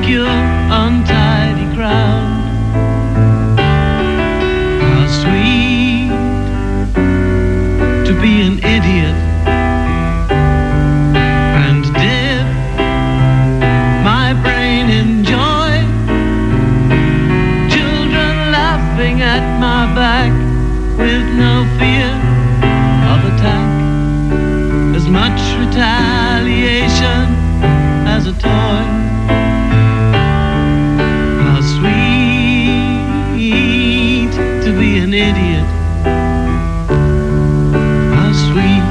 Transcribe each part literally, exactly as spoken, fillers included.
insecure, untidy crowd. How sweet to be an idiot and dip my brain in joy. Children laughing at my back with no fear of attack. As much retaliation as a toy. How sweet to be an idiot. How sweet.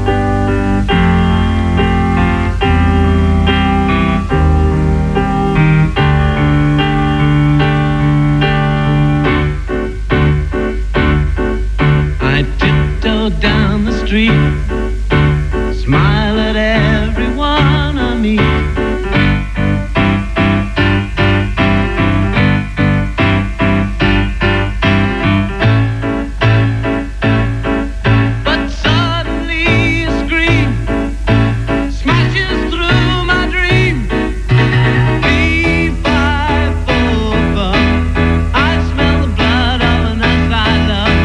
I tiptoe down the street, smile at everyone I meet. But suddenly a scream smashes through my dream. Three, five, four, five. I smell the blood of an earth I love.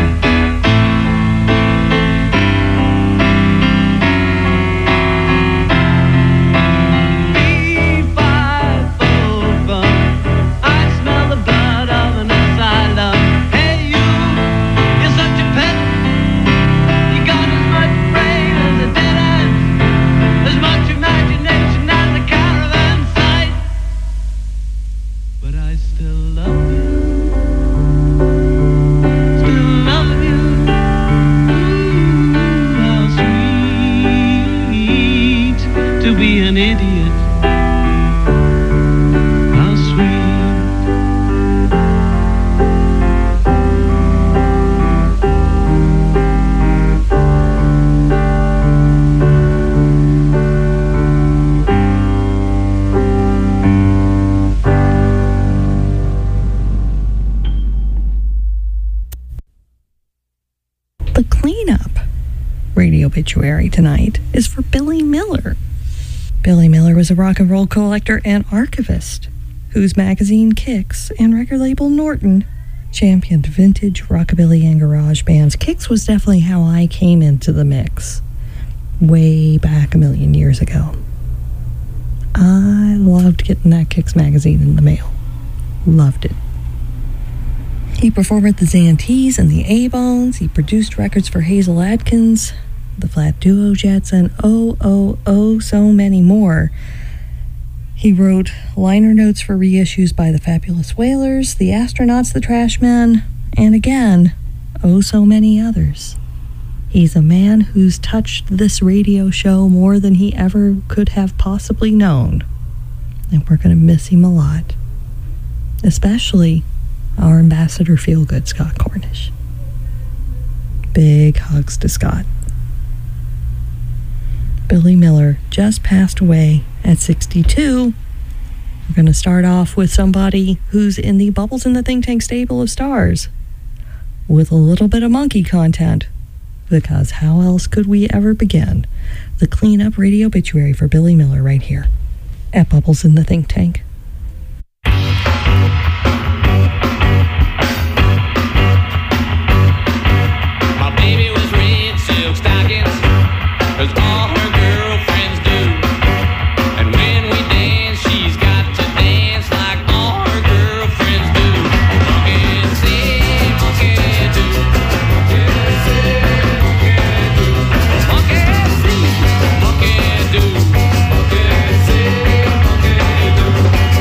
The cleanup radio obituary tonight is for Billy Miller. Billy Miller was a rock and roll collector and archivist whose magazine Kicks and record label Norton championed vintage rockabilly and garage bands. Kicks was definitely how I came into the mix way back a million years ago. I loved getting that Kicks magazine in the mail. Loved it. He performed at the Zantees and the A-Bones. He produced records for Hazel Adkins, the Flat Duo Jets, and oh, oh, oh, so many more. He wrote liner notes for reissues by the Fabulous Wailers, the Astronauts, the Trashmen, and again, oh, so many others. He's a man who's touched this radio show more than he ever could have possibly known. And we're going to miss him a lot. Especially our ambassador feel-good, Scott Cornish. Big hugs to Scott. Billy Miller just passed away at sixty-two. We're going to start off with somebody who's in the Bubbles in the Think Tank stable of stars with a little bit of monkey content, because how else could we ever begin? The cleanup radio obituary for Billy Miller right here at Bubbles in the Think Tank. Cause all her girlfriends do. And when we dance, she's got to dance like all her girlfriends do. Monkey see, monkey do. Monkey see, monkey do. Monkey see, monkey do. Monkey see, monkey do.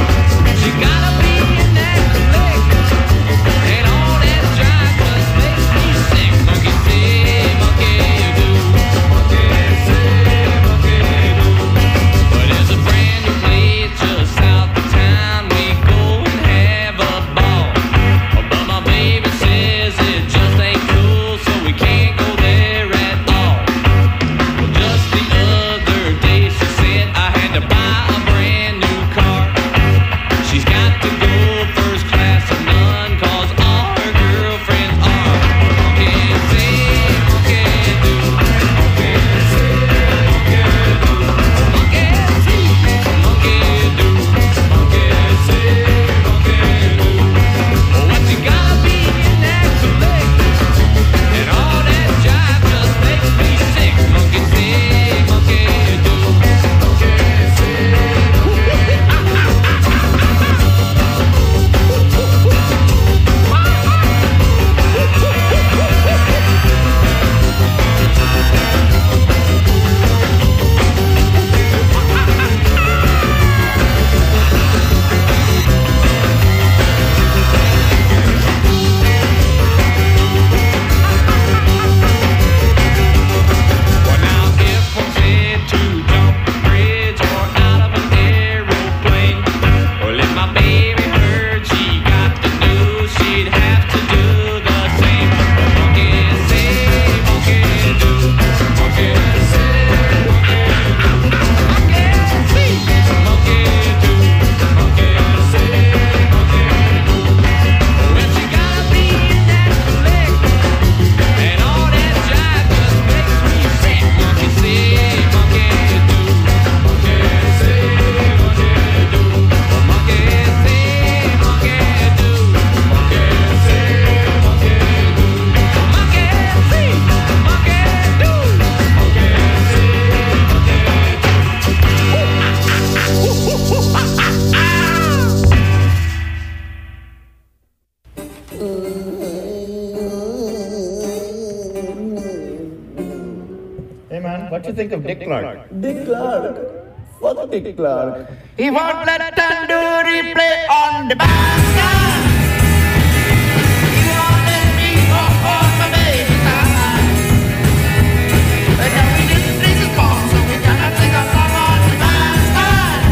Hey man, what do you think of Dick Clark? Dick Clark. Fuck Dick Clark. He won't let tandoori play on the bandstand. He won't let me go on my baby's hand. But now we didn't please his boss, so we cannot sing a song on the bandstand.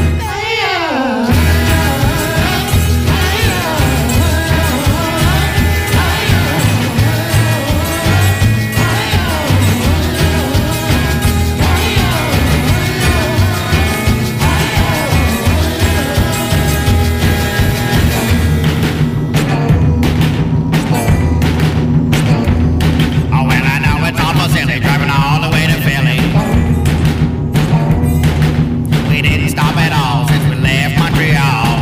Oh, well, I know it's almost silly driving all the way to Philly. We didn't stop at all since we left Montreal.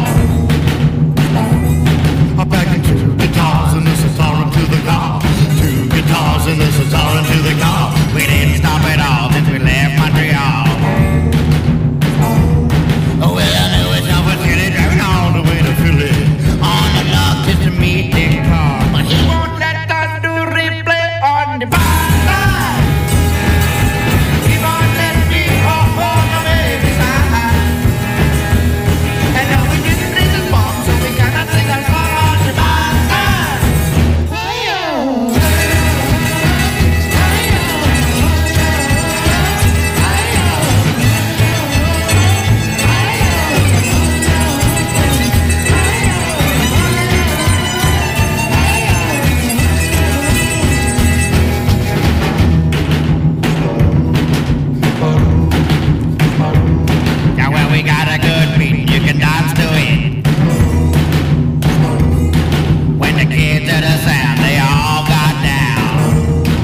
I'm packing two guitars and this is all into the car. Two guitars and this is all into the car. We didn't stop at all since we left Montreal. Oh well, I know it's almost silly driving all the way to Philly on the log just to meet Dick Clark. But he won't let tandoori play on the bandstand. He won't let me go on my baby's hand. And now we didn't please his boss, so we cannot sing a song on the bandstand. Yeah, well, we got a good beat, you can dance to it. When the kids heard the sound, they all got down.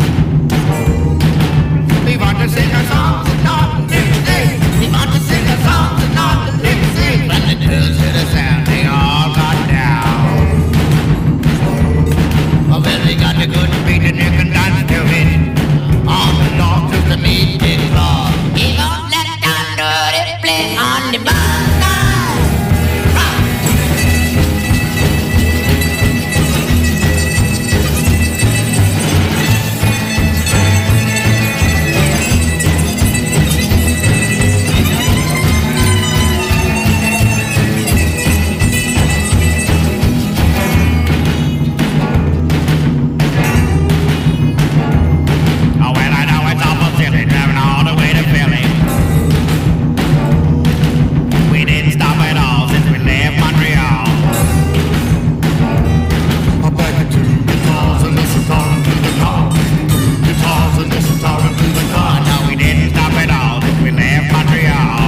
We want to sing a song, not lip sync. We want to sing a song, not lip sync. When the girls heard the sound, they all got down. Oh well, we got a good beat and you can dance to it on the log just to meet Dick Clark. He won't let tandoori play on the bandstand. Oh, well, I know it's awful silly driving all the way to Philly. We didn't stop at all since we left Montreal. I'm packing two guitars and this is all into the car. Two guitars and this is all into the car. Oh, no, we didn't stop at all since we left Montreal.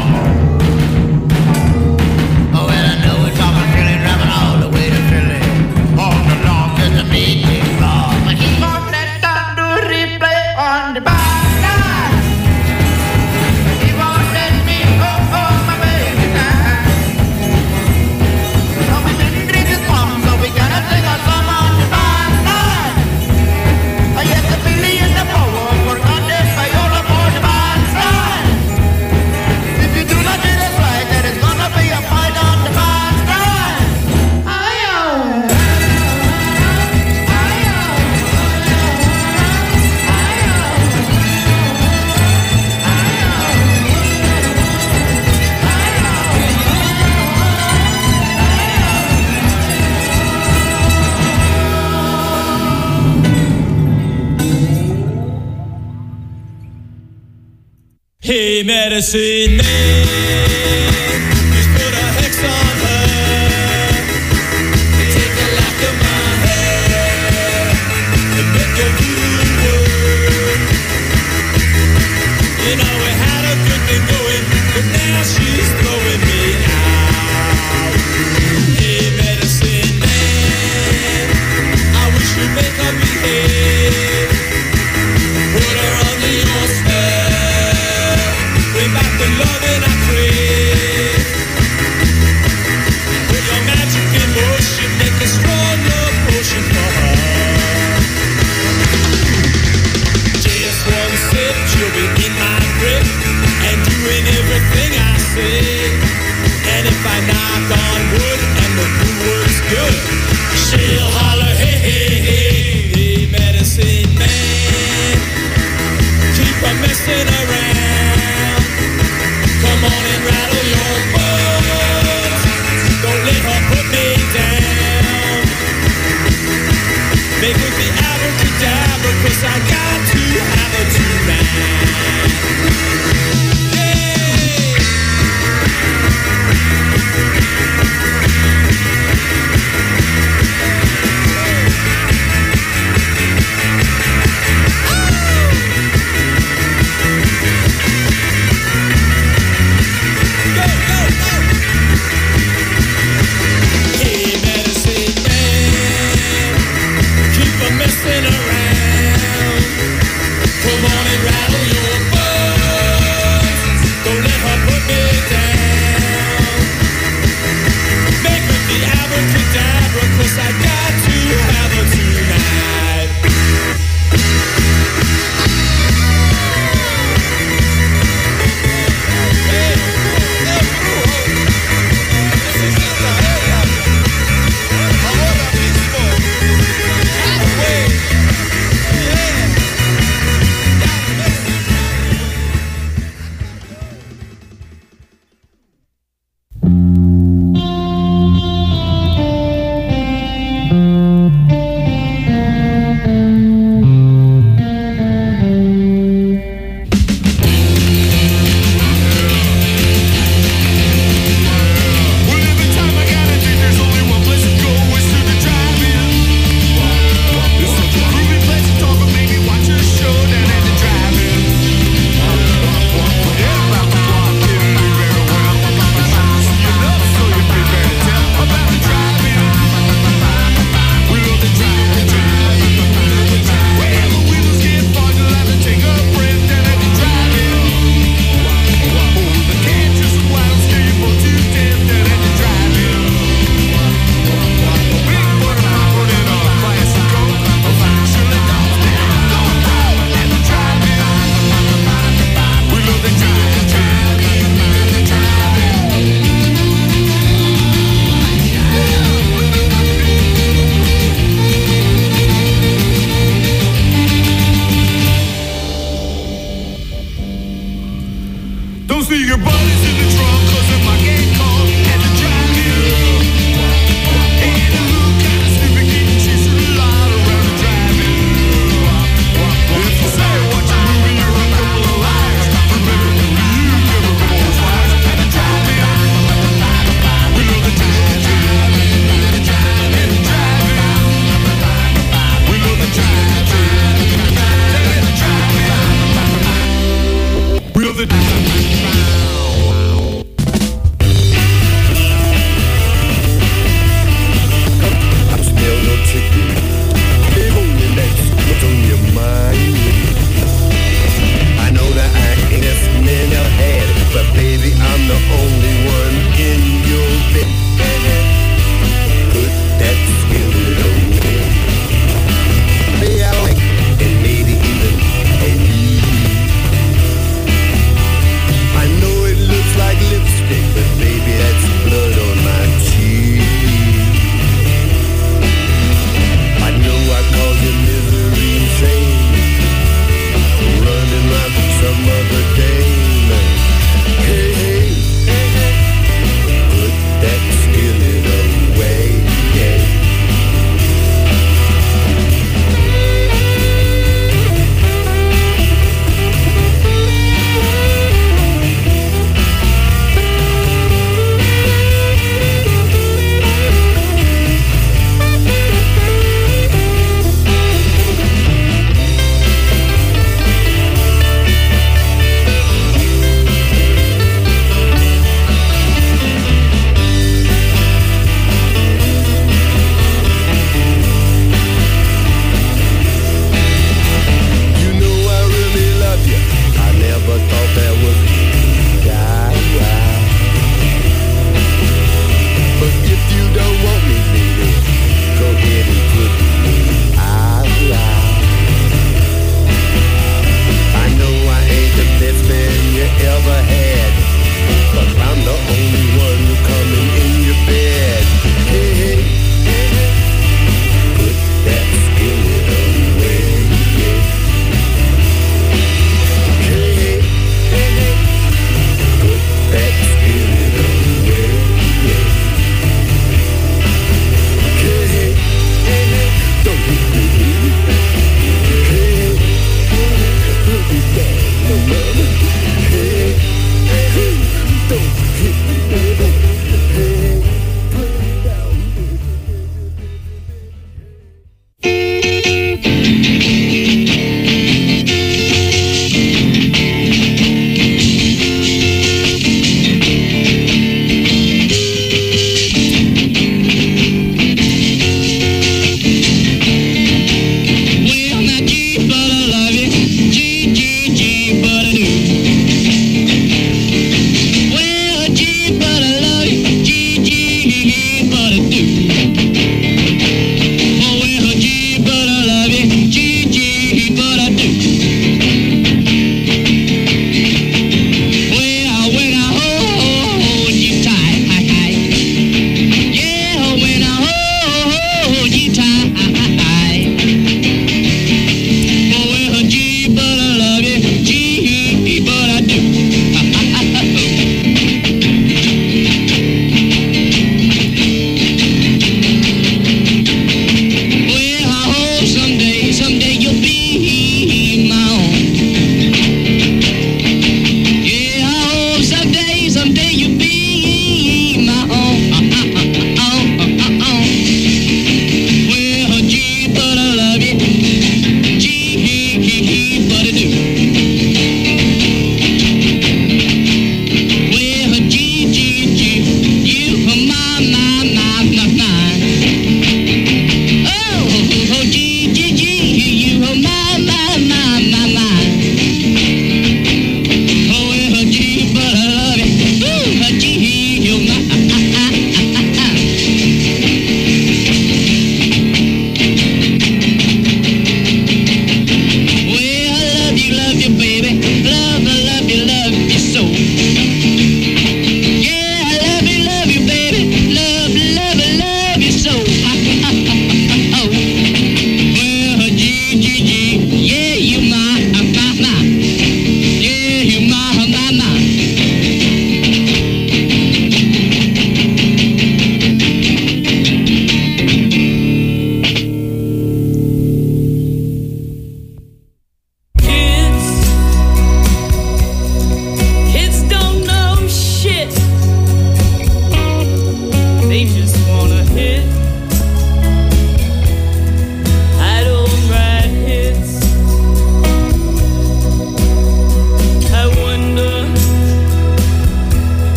Oh well, I know it's almost silly driving all the way to Philly on the log just to meet Dick Clark. But he won't let tandoori play on the bandstand. He won't let me go on my baby's hand. No, we didn't drink his pump, so we cannot sing a song on the bandstand. I get the Billy and the power, forgot the viola for the bandstand. If you do not do this right, there is gonna be a fight on the bandstand. Aye-oh. Hey, medicine man, just put a hex on her. Take a lock of my hair and make a voodoo work. You know we had a good thing going, but now she's throwing me out. Hey, medicine man, I wish you'd make her behave. Put her under your spell. Bring back the love that I crave.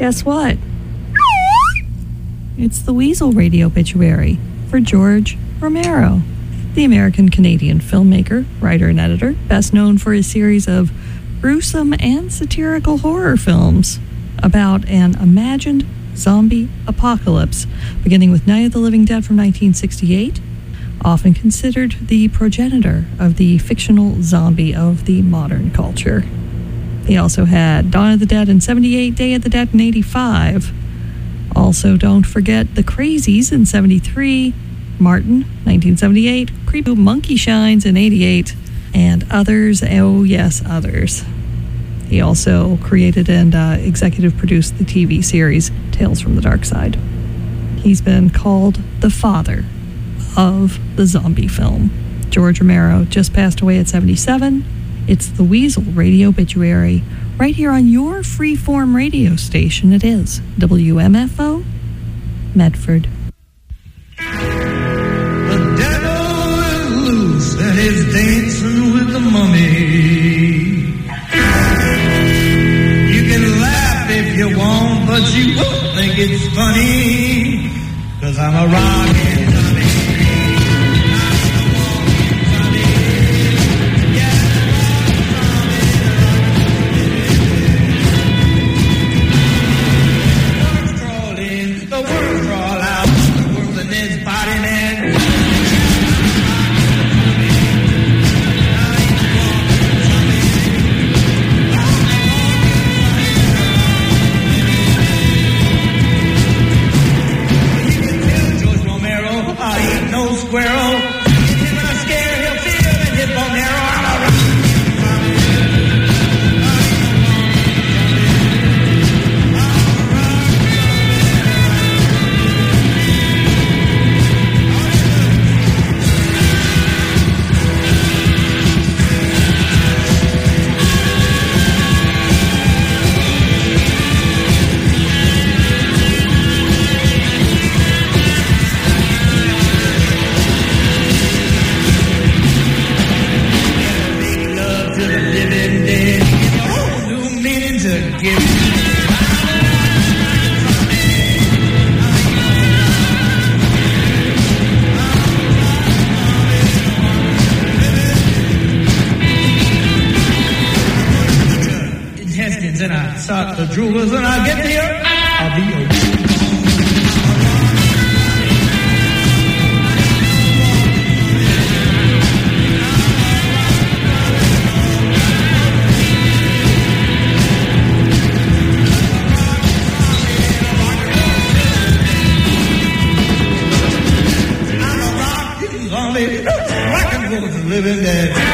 guess what? It's the Weasel radio obituary for George Romero, the American-Canadian filmmaker, writer, and editor, best known for his series of gruesome and satirical horror films about an imagined zombie apocalypse, beginning with Night of the Living Dead from nineteen sixty-eight, often considered the progenitor of the fictional zombie of the modern culture. He also had Dawn of the Dead in seventy-eight, Day of the Dead in eighty-five. Also, don't forget The Crazies in seventy-three, Martin, nineteen seventy-eight, Creepy Monkey Shines in eighty-eight, and others, oh yes, others. He also created and uh, executive produced the T V series Tales from the Dark Side. He's been called the father of the zombie film. George Romero just passed away at seventy-seven. It's the Weasel radio obituary right here on your freeform radio station. It is W M F O, Medford. The devil is loose and is dancing with the mummy. You can laugh if you want, but you won't think it's funny, 'cause I'm a rockin' zombie. The worms crawl out, the worms in his body, man. You can tell George Romero, I ain't no squirrel. Hit him in a scare, he'll feel it in his bonero. I'm a rock. And I start the droolers when I get here, I'll be a I'm a rock zombie, rock and roll to living dead.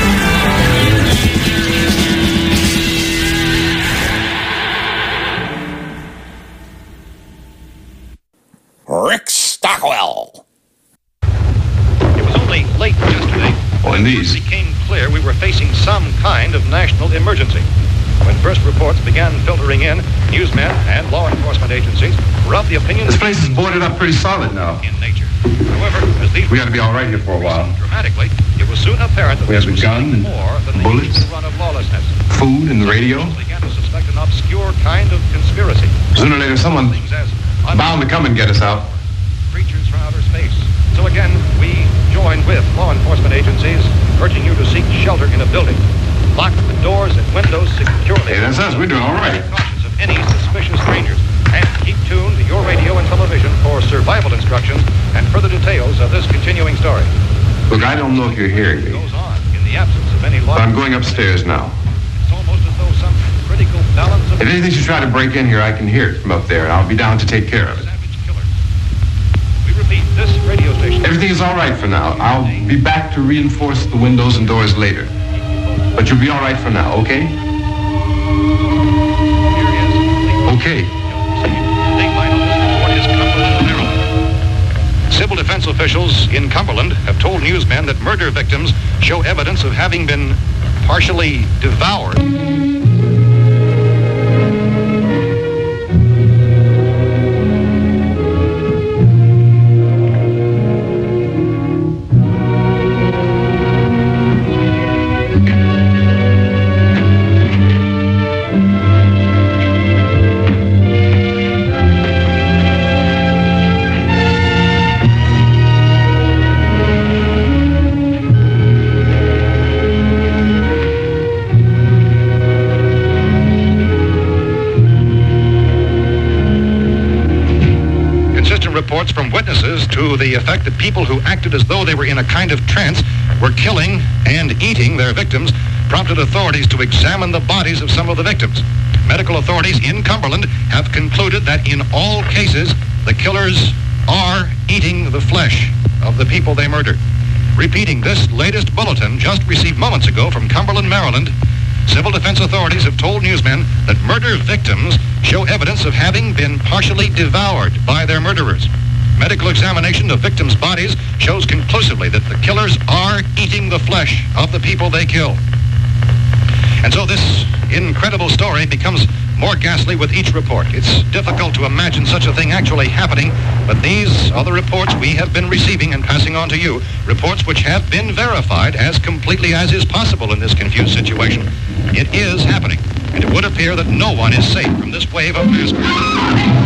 Rick Stockwell. It was only late yesterday when it became clear we were facing some kind of national emergency. When first reports began filtering in, newsmen and law enforcement agencies were of the opinion this place is boarded up pretty solid now. In nature. However, as these we got to be all right here for a while. Dramatically, it was soon apparent that we this have a was gun, more than bullets, the run of lawlessness. Food, and the radio. They began to suspect an obscure kind of conspiracy. Sooner or later, someone bound to come and get us out. Creatures from outer space. So again, we join with law enforcement agencies, urging you to seek shelter in a building. Lock the doors and windows securely. Hey, that's us. We're doing all right. Cautious of any suspicious strangers. And keep tuned to your radio and television for survival instructions and further details of this continuing story. Look, I don't know if you're hearing me. It goes on in the absence of any law. But I'm going upstairs now. It's almost as though some critical balance of... If anything should try to break in here, I can hear it from up there, and I'll be down to take care of it. We repeat, this radio station... Everything is all right for now. I'll be back to reinforce the windows and doors later. But you'll be all right for now, okay? Okay. Civil defense officials in Cumberland have told newsmen that murder victims show evidence of having been partially devoured. to the effect that people who acted as though they were in a kind of trance were killing and eating their victims prompted authorities to examine the bodies of some of the victims. Medical authorities in Cumberland have concluded that in all cases, the killers are eating the flesh of the people they murdered. Repeating this latest bulletin just received moments ago from Cumberland, Maryland, civil defense authorities have told newsmen that murder victims show evidence of having been partially devoured by their murderers. Medical examination of victims' bodies shows conclusively that the killers are eating the flesh of the people they kill. And so this incredible story becomes more ghastly with each report. It's difficult to imagine such a thing actually happening, but these are the reports we have been receiving and passing on to you, reports which have been verified as completely as is possible in this confused situation. It is happening, and it would appear that no one is safe from this wave of mass murder.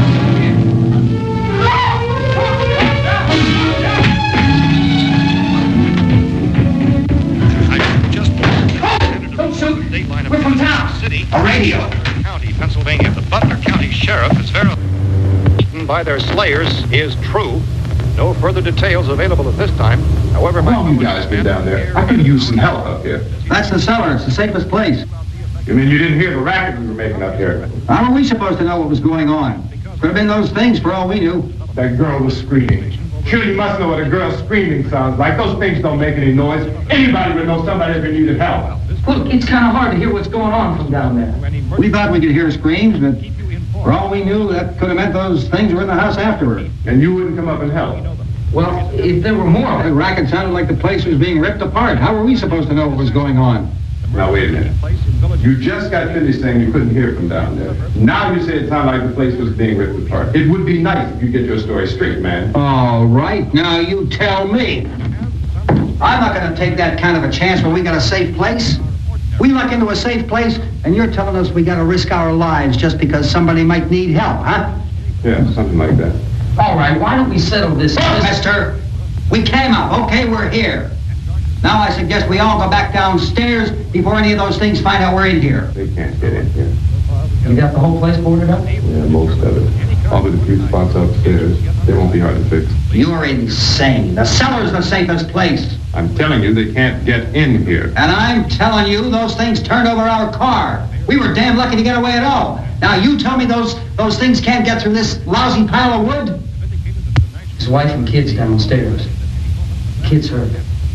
We're from town. City, a radio. County, Pennsylvania. The Butler County Sheriff is verified by their slayers is true. No further details available at this time. However, how long have you guys been down there? I could use some help up here. That's the cellar. It's the safest place. You mean you didn't hear the racket we were making up here? How are we supposed to know what was going on? Could have been those things for all we knew. That girl was screaming. Sure, you must know what a girl screaming sounds like. Those things don't make any noise. Anybody would know somebody ever needed help. Look, it's kind of hard to hear what's going on from down there. We thought we could hear screams, but for all we knew, that could have meant those things were in the house afterward. And you wouldn't come up and help? Well, if there were more, the racket sounded like the place was being ripped apart. How were we supposed to know what was going on? Now, wait a minute. You just got finished saying you couldn't hear from down there. Now you say it sounded like the place was being ripped apart. It would be nice if you get your story straight, man. All right, now you tell me. I'm not going to take that kind of a chance when we got a safe place. We luck into a safe place, and you're telling us we got to risk our lives just because somebody might need help, huh? Yeah, something like that. All right, why don't we settle this? Look, mister, we came up. Okay, we're here. Now I suggest we all go back downstairs before any of those things find out we're in here. They can't get in here. You got the whole place boarded up? Yeah, most of it. All but a few spots upstairs. They won't be hard to fix. You're insane. The cellar's the safest place. I'm telling you, they can't get in here. And I'm telling you, those things turned over our car. We were damn lucky to get away at all. Now you tell me those those things can't get through this lousy pile of wood? His wife and kids downstairs. Kids hurt.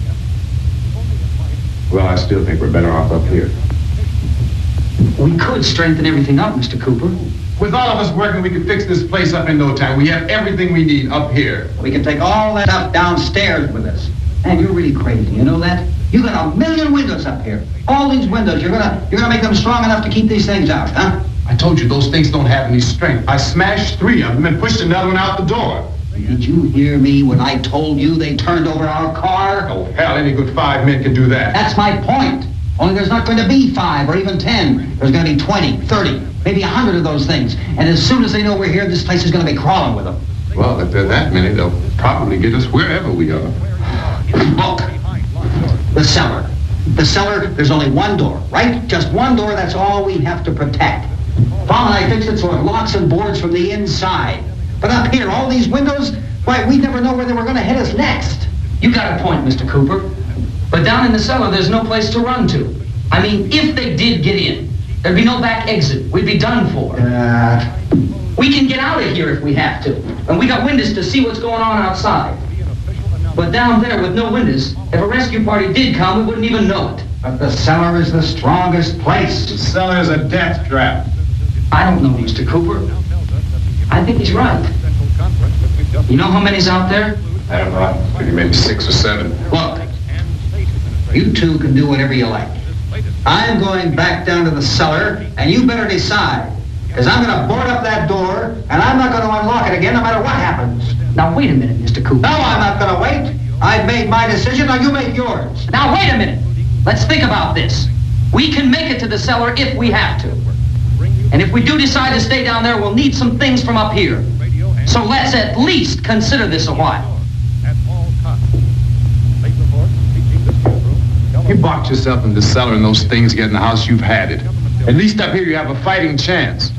Well, I still think we're better off up here. We could strengthen everything up, Mister Cooper. With all of us working, we could fix this place up in no time. We have everything we need up here. We can take all that stuff downstairs with us. And you're really crazy, you know that? You got a million windows up here. All these windows, you're gonna you're gonna make them strong enough to keep these things out, huh? I told you those things don't have any strength. I smashed three of them and pushed another one out the door. Did you hear me when I told you they turned over our car? Oh, hell, any good five men can do that. That's my point. Only there's not going to be five or even ten. There's going to be twenty, thirty, maybe a hundred of those things. And as soon as they know we're here, this place is going to be crawling with them. Well, if there are that many, they'll probably get us wherever we are. Look, the cellar. The cellar, there's only one door, right? Just one door, that's all we have to protect. Paul and I fixed it so it locks and boards from the inside. But up here, all these windows, why, we never know where they were going to hit us next. You got a point, Mister Cooper. But down in the cellar, there's no place to run to. I mean, if they did get in, there'd be no back exit. We'd be done for. Uh, We can get out of here if we have to. And we got windows to see what's going on outside. But down there with no windows, if a rescue party did come, we wouldn't even know it. But the cellar is the strongest place. The cellar is a death trap. I don't know, Mister Cooper. I think he's right. You know how many's out there? I don't know. Maybe, maybe six or seven. Look, you two can do whatever you like. I'm going back down to the cellar, and you better decide. Because I'm going to board up that door, and I'm not going to unlock it again no matter what happens. Now, wait a minute, Mister Cooper. No, I'm not going to wait. I've made my decision, now you make yours. Now, wait a minute. Let's think about this. We can make it to the cellar if we have to. And if we do decide to stay down there, we'll need some things from up here. So let's at least consider this a while. You boxed yourself in the cellar and those things get in the house, you've had it. At least up here you have a fighting chance.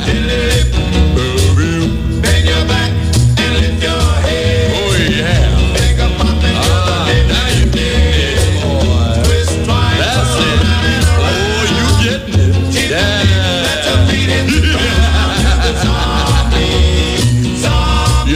Bend your back and lift your head. Oh yeah. Make a pop and ah, now you get it, boy. Twist twice. That's it. Oh, you getting it. Yeah. Let your feet in the ground. The zombie. Zombie.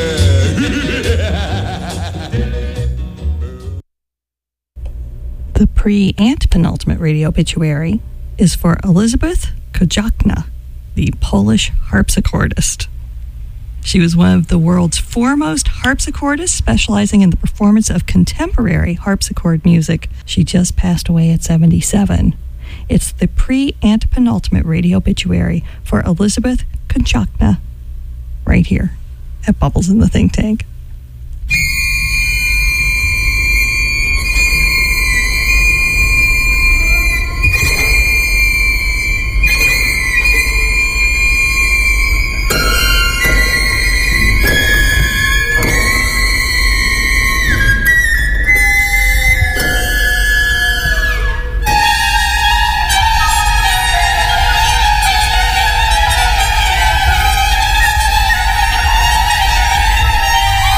Yeah. The pre-antepenultimate radio obituary is for Elizabeth Kojakna, the Polish harpsichordist. She was one of the world's foremost harpsichordists, specializing in the performance of contemporary harpsichord music. She just passed away at seventy-seven. It's the pre-antepenultimate radio obituary for Elizabeth Kojakna, right here at Bubbles in the Think Tank. Thank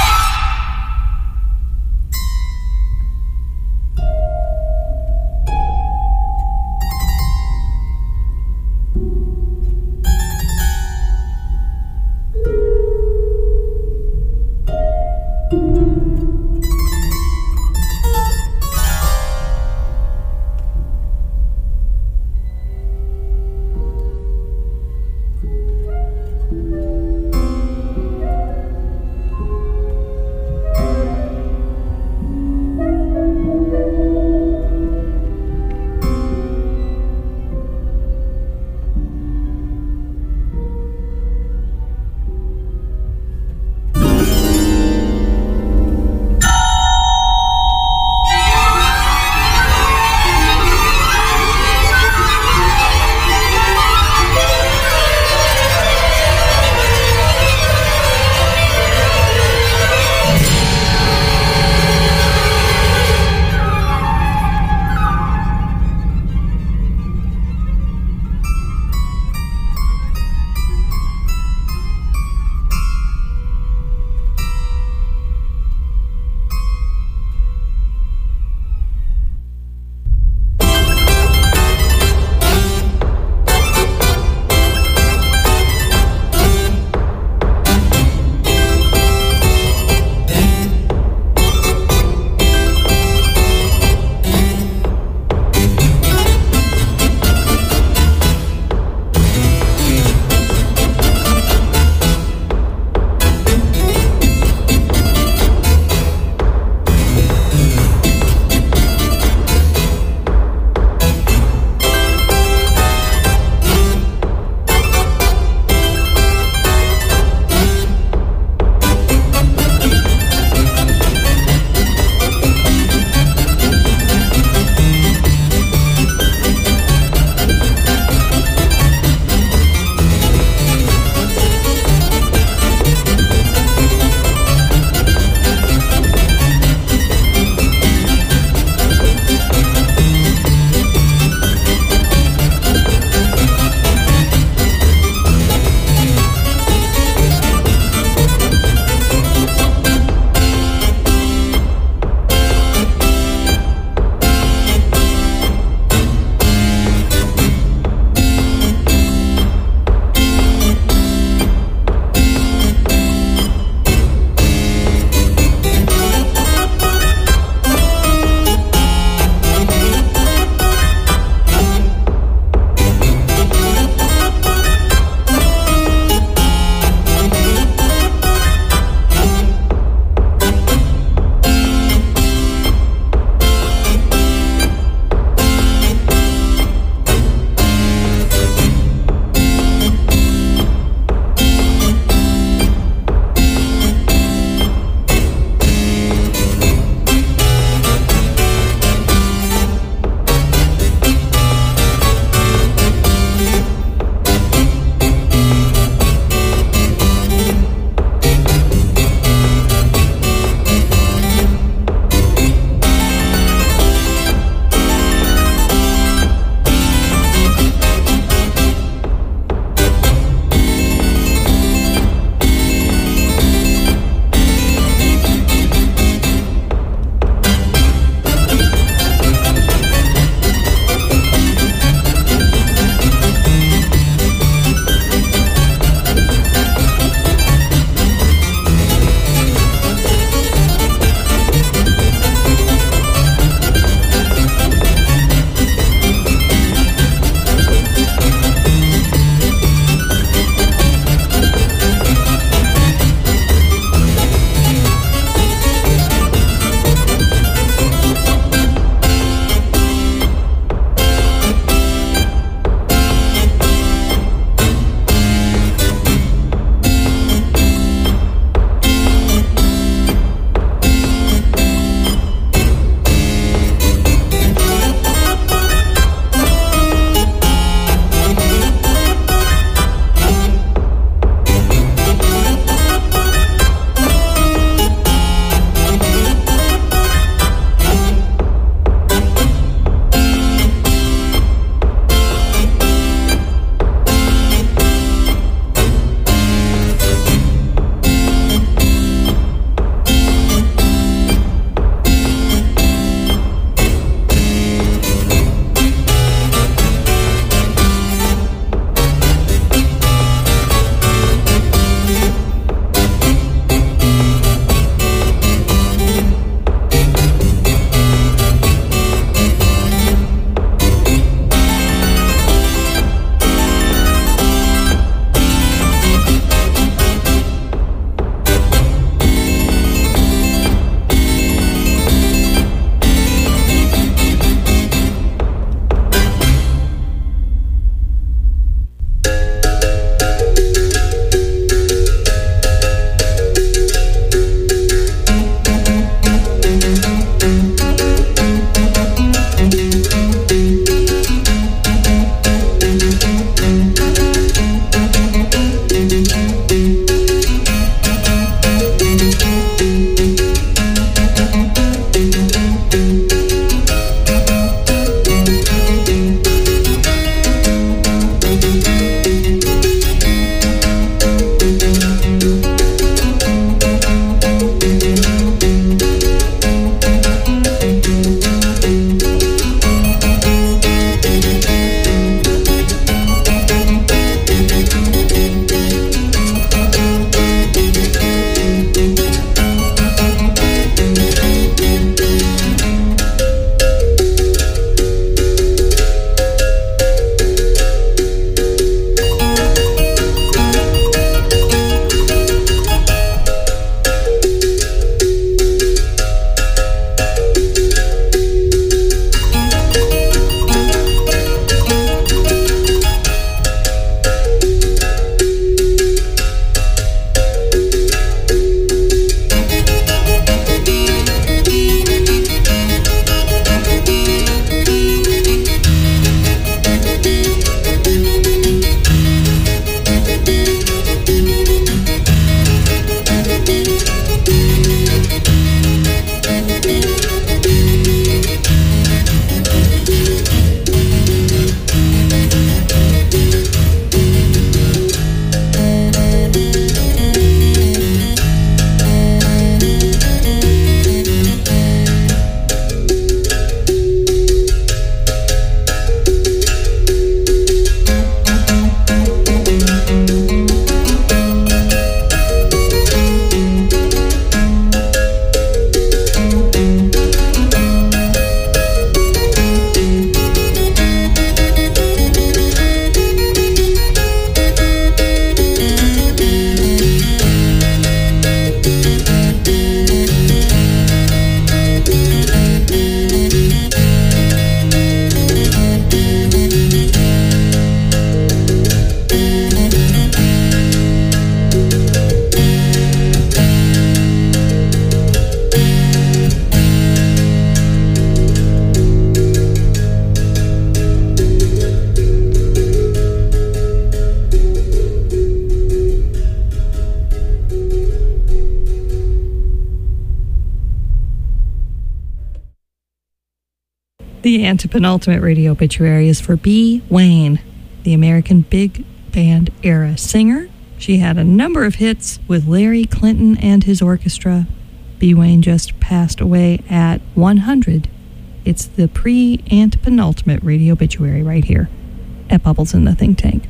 The antepenultimate radio obituary is for Bee Wayne, the American big band era singer. She had a number of hits with Larry Clinton and his orchestra. Bee Wayne just passed away at one hundred. It's the pre-antepenultimate radio obituary right here at Bubbles in the Think Tank.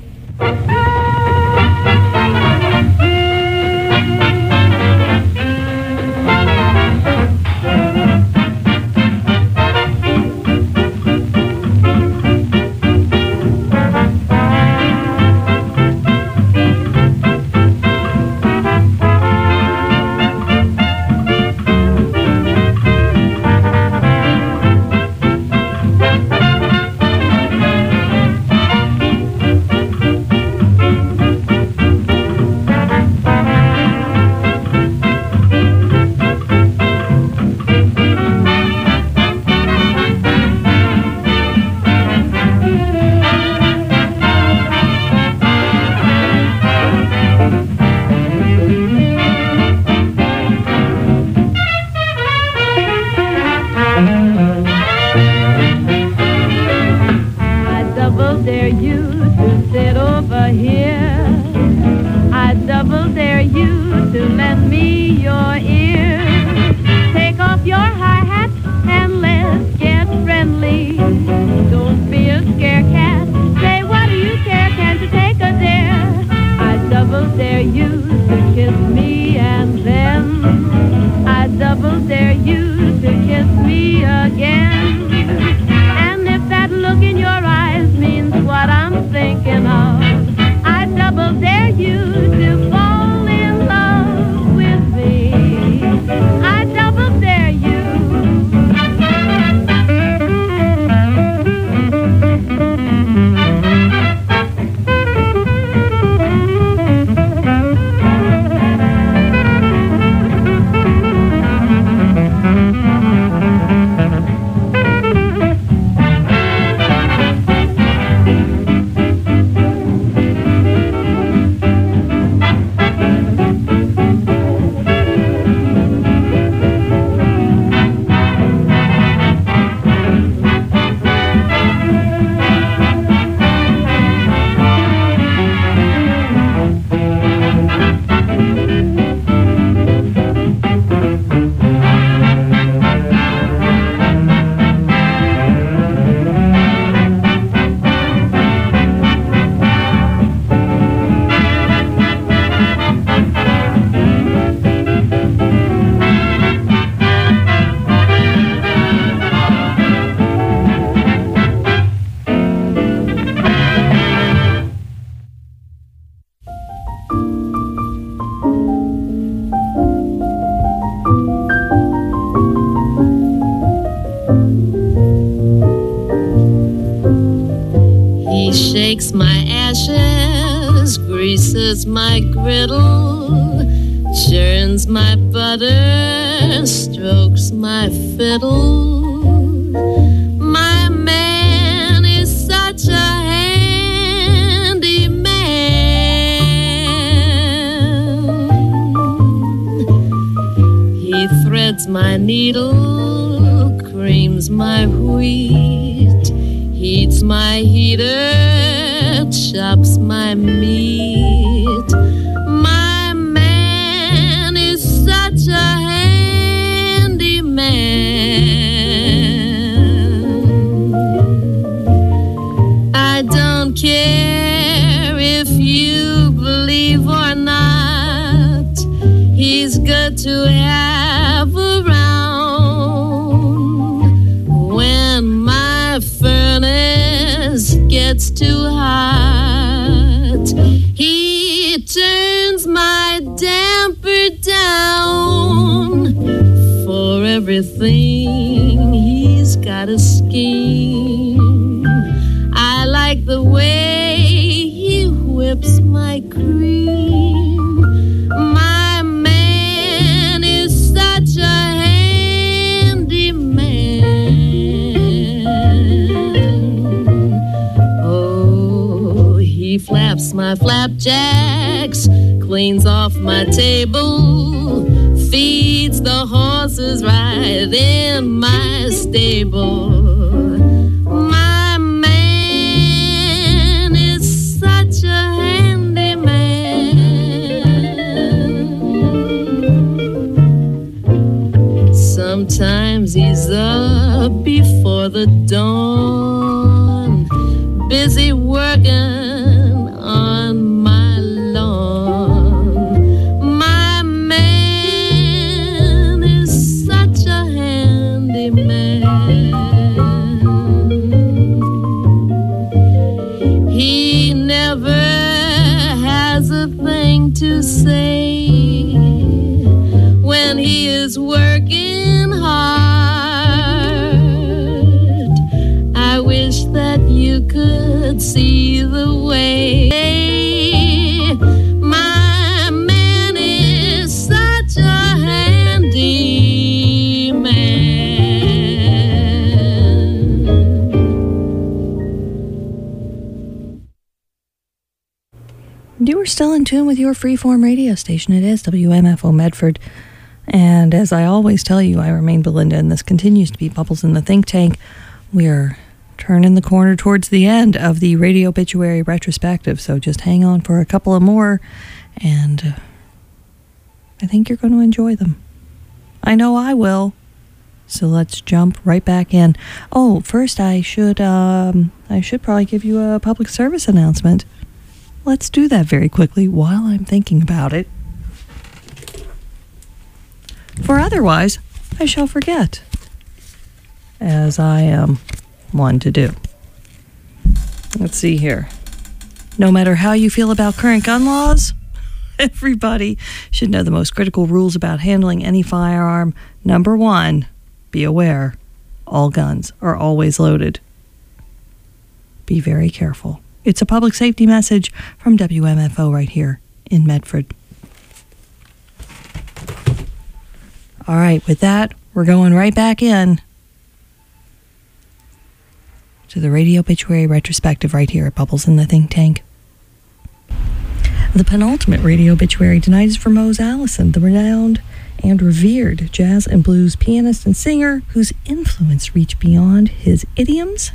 My griddle churns my butter, strokes my fiddle. My man is such a handy man. He threads my needle, creams my wheat, heats my heater, chops my meat. My man is such a handy man. I don't care if you believe or not, he's good to have around. When my furnace gets too hot, he turns my damper down. For everything he's got a scheme. I like the way he whips my cream. My man is such a handy man. Oh, he flaps my flapjacks, cleans off my table, feeds the horses right in my stable. to say when he is working hard. I wish that you could see the way my man is such a handy man. You are still in tune with your freeform radio station. It is W M F O Medford. And as I always tell you, I remain Belinda, and this continues to be Bubbles in the Think Tank. We're turning the corner towards the end of the Radio Obituary retrospective, so just hang on for a couple of more, and uh, I think you're going to enjoy them. I know I will. So let's jump right back in. Oh, first I should um, I should probably give you a public service announcement. Let's do that very quickly while I'm thinking about it. For otherwise, I shall forget, as I am one to do. Let's see here. No matter how you feel about current gun laws, everybody should know the most critical rules about handling any firearm. Number one, be aware, all guns are always loaded. Be very careful. It's a public safety message from W M F O right here in Medford. All right, with that, we're going right back in to the Radio Obituary retrospective right here at Bubbles in the Think Tank. The penultimate Radio Obituary tonight is for Mose Allison, the renowned and revered jazz and blues pianist and singer whose influence reached beyond his idioms